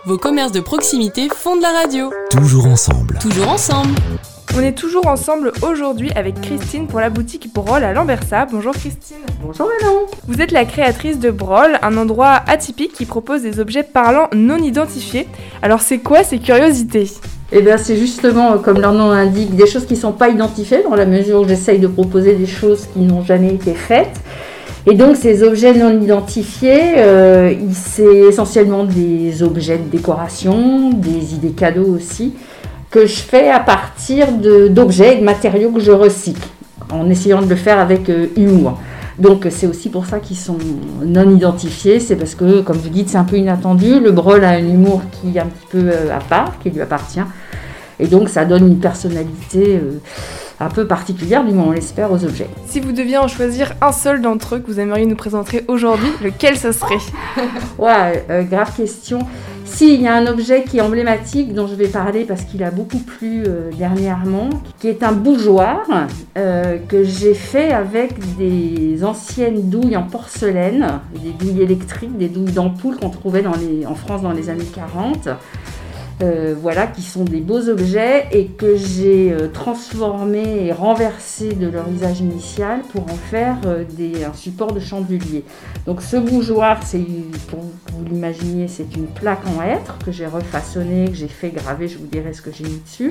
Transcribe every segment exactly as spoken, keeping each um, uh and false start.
Vos commerces de proximité font de la radio. Toujours ensemble. Toujours ensemble. On est toujours ensemble aujourd'hui avec Christine pour la boutique Brol à Lambersart. Bonjour Christine. Bonjour Manon. Vous êtes la créatrice de Brol, un endroit atypique qui propose des objets parlants non identifiés. Alors c'est quoi ces curiosités ? Eh bien c'est justement, comme leur nom l'indique, des choses qui ne sont pas identifiées dans la mesure où j'essaye de proposer des choses qui n'ont jamais été faites. Et donc ces objets non identifiés, euh, c'est essentiellement des objets de décoration, des idées cadeaux aussi, que je fais à partir de, d'objets et de matériaux que je recycle, en essayant de le faire avec euh, humour. Donc c'est aussi pour ça qu'ils sont non identifiés, c'est parce que, comme vous dites, c'est un peu inattendu. Le Brol a un humour qui est un petit peu euh, à part, qui lui appartient. Et donc ça donne une personnalité euh, un peu particulière, du moins on l'espère, aux objets. Si vous deviez en choisir un seul d'entre eux que vous aimeriez nous présenter aujourd'hui, lequel ce serait ? Ouais, euh, grave question. Si, il y a un objet qui est emblématique dont je vais parler parce qu'il a beaucoup plu euh, dernièrement, qui est un bougeoir euh, que j'ai fait avec des anciennes douilles en porcelaine, des douilles électriques, des douilles d'ampoule qu'on trouvait dans les, en France dans les années quarante. Euh, voilà, qui sont des beaux objets et que j'ai euh, transformés et renversés de leur usage initial pour en faire euh, des, un support de chandelier. Donc ce bougeoir, c'est, pour que vous l'imaginiez, c'est une plaque en hêtre que j'ai refaçonnée, que j'ai fait graver, je vous dirai ce que j'ai mis dessus.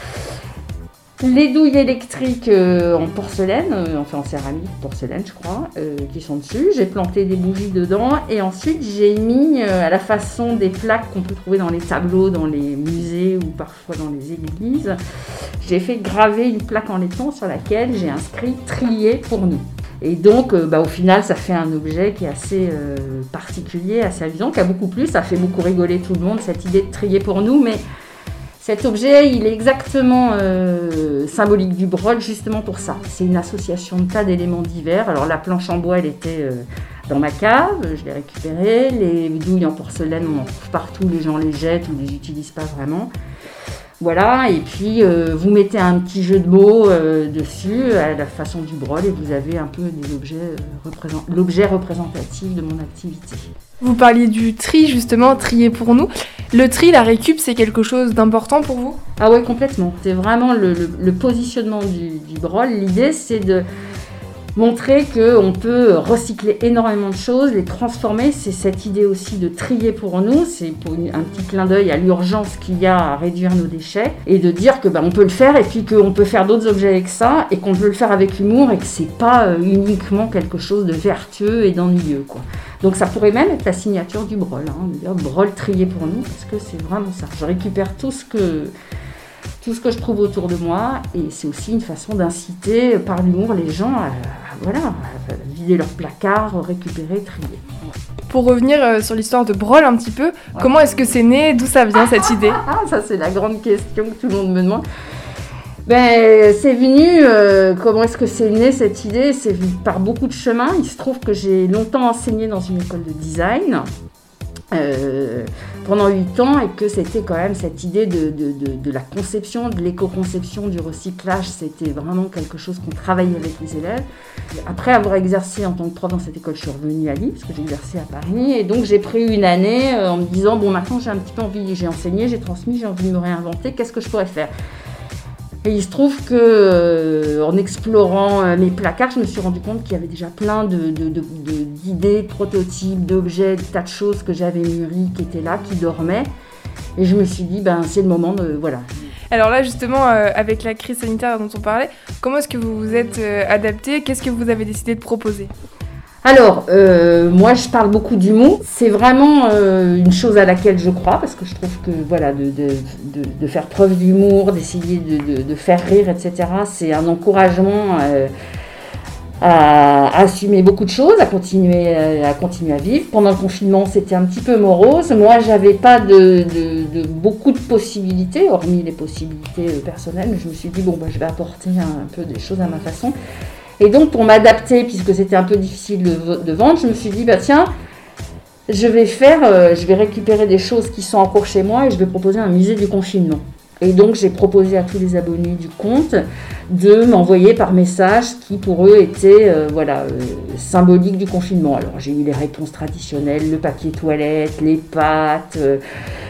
Les douilles électriques euh, en porcelaine, euh, enfin en céramique, porcelaine je crois, euh, qui sont dessus. J'ai planté des bougies dedans et ensuite j'ai mis euh, à la façon des plaques qu'on peut trouver dans les tableaux, dans les musées ou parfois dans les églises. J'ai fait graver une plaque en laiton sur laquelle j'ai inscrit « Trier pour nous ». Et donc euh, bah, au final ça fait un objet qui est assez euh, particulier, assez amusant, qui a beaucoup plu, ça fait beaucoup rigoler tout le monde cette idée de trier pour nous, mais cet objet, il est exactement euh, symbolique du Brol, justement pour ça. C'est une association de tas d'éléments divers. Alors la planche en bois, elle était euh, dans ma cave, je l'ai récupérée. Les douilles en porcelaine, on en trouve partout, les gens les jettent ou les utilisent pas vraiment. Voilà, et puis euh, vous mettez un petit jeu de mots euh, dessus, à la façon du Brol, et vous avez un peu des objets, euh, représent... l'objet représentatif de mon activité. Vous parliez du tri, justement, trier pour nous. Le tri, la récup, c'est quelque chose d'important pour vous ? Ah ouais, complètement. C'est vraiment le, le, le positionnement du, du Brol. L'idée, c'est de montrer qu'on peut recycler énormément de choses, les transformer. C'est cette idée aussi de trier pour nous. C'est pour une, un petit clin d'œil à l'urgence qu'il y a à réduire nos déchets et de dire que bah, on peut le faire et puis qu'on peut faire d'autres objets avec ça et qu'on peut le faire avec humour et que c'est pas euh, uniquement quelque chose de vertueux et d'ennuyeux, quoi. Donc ça pourrait même être la signature du Brol, hein, de dire Brol trier pour nous, parce que c'est vraiment ça. Je récupère tout ce que, tout ce que je trouve autour de moi, et c'est aussi une façon d'inciter par l'humour les gens à, à, voilà, à vider leur placard, récupérer, trier. Pour revenir euh, sur l'histoire de Brol un petit peu, ouais. Comment est-ce que c'est né ? D'où ça vient cette idée ? Ah, ça c'est la grande question que tout le monde me demande. Ben, c'est venu, euh, comment est-ce que c'est né cette idée ? C'est venu par beaucoup de chemins. Il se trouve que j'ai longtemps enseigné dans une école de design euh, pendant huit ans et que c'était quand même cette idée de, de, de, de la conception, de l'éco-conception, du recyclage. C'était vraiment quelque chose qu'on travaillait avec les élèves. Après avoir exercé en tant que prof dans cette école, je suis revenue à Lille parce que j'ai exercé à Paris et donc j'ai pris une année euh, en me disant bon maintenant j'ai un petit peu envie, j'ai enseigné, j'ai transmis, j'ai envie de me réinventer, qu'est-ce que je pourrais faire ? Et il se trouve que, euh, en explorant euh, mes placards, je me suis rendu compte qu'il y avait déjà plein de, de, de, de, d'idées, de prototypes, d'objets, de tas de choses que j'avais mûries, qui étaient là, qui dormaient. Et je me suis dit, ben, c'est le moment de... Voilà. Alors là, justement, euh, avec la crise sanitaire dont on parlait, comment est-ce que vous vous êtes euh, adapté ? Qu'est-ce que vous avez décidé de proposer ? Alors, euh, moi, je parle beaucoup d'humour. C'est vraiment euh, une chose à laquelle je crois, parce que je trouve que voilà, de, de, de, de faire preuve d'humour, d'essayer de, de, de faire rire, et cetera, c'est un encouragement euh, à, à assumer beaucoup de choses, à continuer, à continuer à vivre. Pendant le confinement, c'était un petit peu morose. Moi, j'avais pas de, de, de beaucoup de possibilités, hormis les possibilités personnelles, mais je me suis dit, bon, bah, je vais apporter un, un peu des choses à ma façon. Et donc, pour m'adapter, puisque c'était un peu difficile de, de vendre, je me suis dit, bah tiens, je vais faire, euh, je vais récupérer des choses qui sont en cours chez moi et je vais proposer un musée du confinement. Et donc, j'ai proposé à tous les abonnés du compte de m'envoyer par message qui, pour eux, était euh, voilà, euh, symbolique du confinement. Alors, j'ai eu les réponses traditionnelles, le papier toilette, les pâtes, euh,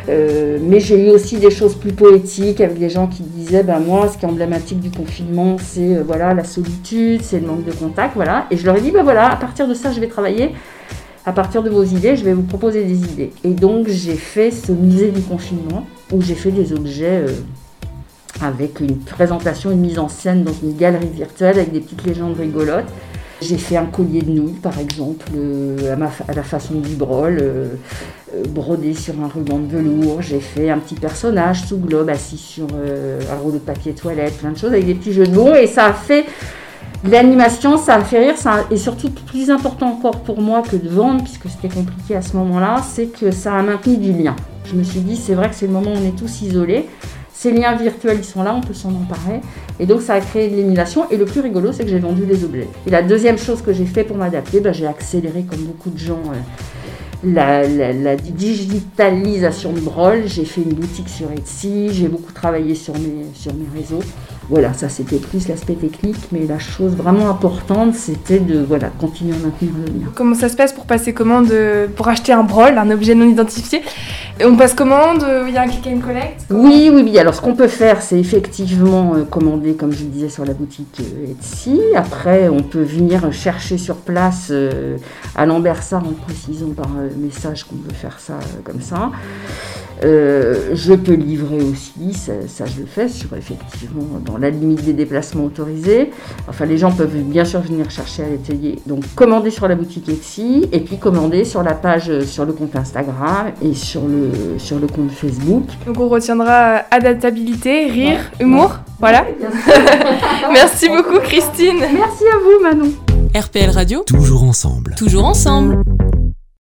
Euh, mais j'ai eu aussi des choses plus poétiques avec des gens qui disaient ben moi ce qui est emblématique du confinement c'est euh, voilà la solitude, c'est le manque de contact, voilà. Et je leur ai dit ben voilà, à partir de ça je vais travailler, à partir de vos idées je vais vous proposer des idées. Et donc j'ai fait ce musée du confinement où j'ai fait des objets euh, avec une présentation, une mise en scène dans une galerie virtuelle avec des petites légendes rigolotes. J'ai fait un collier de nouilles, par exemple, euh, à, ma, à la façon du brol, euh, euh, brodé sur un ruban de velours. J'ai fait un petit personnage sous globe, assis sur euh, un rouleau de papier toilette, plein de choses, avec des petits jeux de mots. Et ça a fait de l'animation, ça a fait rire. Ça a, et surtout, plus important encore pour moi que de vendre, puisque c'était compliqué à ce moment-là, c'est que ça a maintenu du lien. Je me suis dit, c'est vrai que c'est le moment où on est tous isolés. Ces liens virtuels, ils sont là, on peut s'en emparer. Et donc, ça a créé de l'émulation. Et le plus rigolo, c'est que j'ai vendu des objets. Et la deuxième chose que j'ai fait pour m'adapter, ben, j'ai accéléré, comme beaucoup de gens, euh, la, la, la digitalisation de Brol. J'ai fait une boutique sur Etsy. J'ai beaucoup travaillé sur mes, sur mes réseaux. Voilà, ça, c'était plus l'aspect technique. Mais la chose vraiment importante, c'était de voilà, continuer à maintenir le lien. Comment ça se passe pour passer commande, pour acheter un Brol, un objet non identifié ? Et on passe commande, il y a un click and collect ? Oui, oui, oui. Alors, ce qu'on peut faire, c'est effectivement euh, commander, comme je le disais, sur la boutique euh, Etsy. Après, on peut venir chercher sur place euh, à Lambersart en précisant par euh, message qu'on veut faire ça euh, comme ça. Euh, je peux livrer aussi, ça, ça je le fais, sur effectivement dans la limite des déplacements autorisés. Enfin, les gens peuvent bien sûr venir chercher à l'atelier. Donc, commander sur la boutique Etsy et puis commander sur la page, euh, sur le compte Instagram et sur le, sur le compte Facebook. Donc, on retiendra adaptabilité, rire, ouais. humour, ouais. Voilà. Merci beaucoup, Christine. Merci à vous, Manon. R P L Radio. Toujours ensemble. Toujours ensemble.